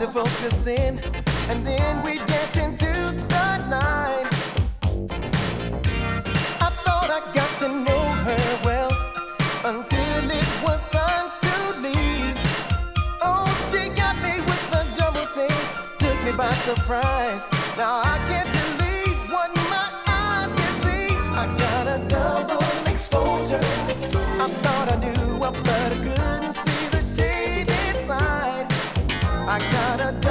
to focus in, and then we danced into the night. I thought I got to know her well until it was time to leave. Oh, she got me with the double take, took me by surprise. Now I can't believe what my eyes can see. I got a double exposure. I thought I knew her, but I couldn't see the shade inside. I got a